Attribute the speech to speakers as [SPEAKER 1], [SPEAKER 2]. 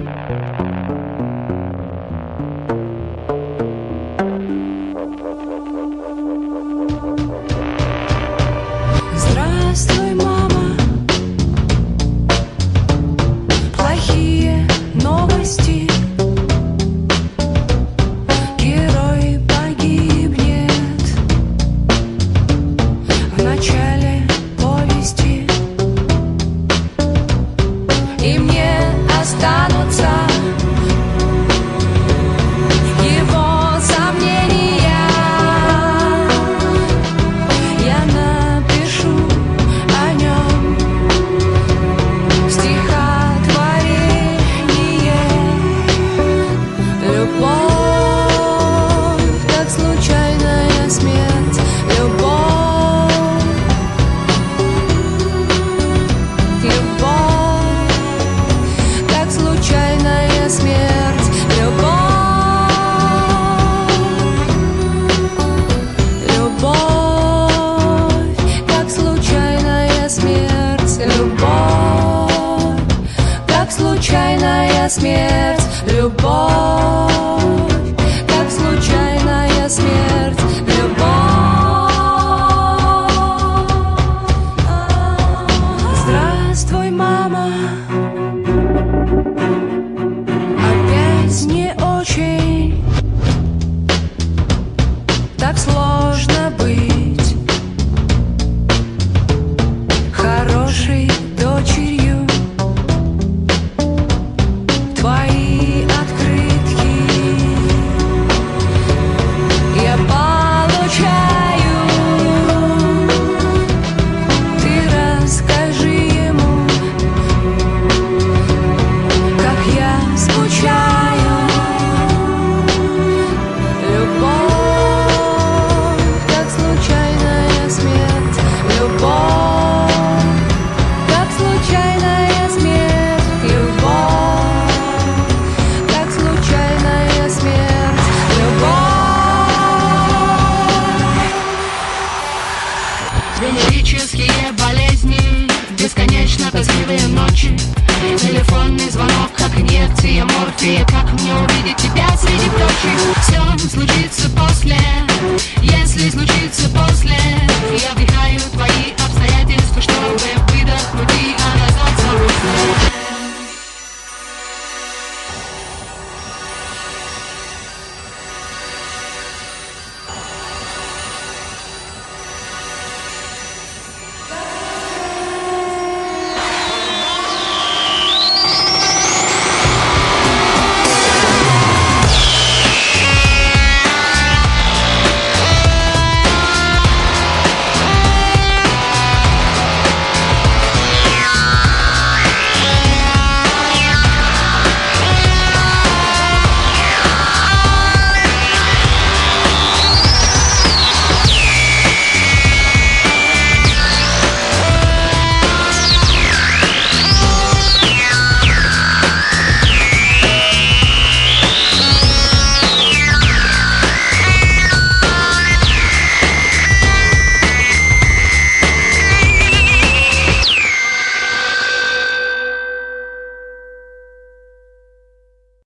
[SPEAKER 1] Здравствуй, мама. Плохие новости. Герой погибнет в начале повести. И мне останутся его сомнения. Я напишу о нем стихотворение. Любовь, как случайная смерть. Любовь, любовь, как случайная смерть. Любовь, любовь, как случайная смерть. Любовь, как случайная смерть. Любовь, как случайная смерть. Любовь. Здравствуй, мама. Опять не очень. Так сложно быть хорошей дочерью. Твои открытки я получаю. Ты расскажи ему, как я скучаю. Любовь, как случайная смерть. Любовь, как случайная смерть. Любовь, как случайная смерть. Любовь.
[SPEAKER 2] Венерические болезни, бесконечно тоскливые ночи, телефонный звонок, как инъекция морфия. Как мне увидеть тебя среди прочих? Все случится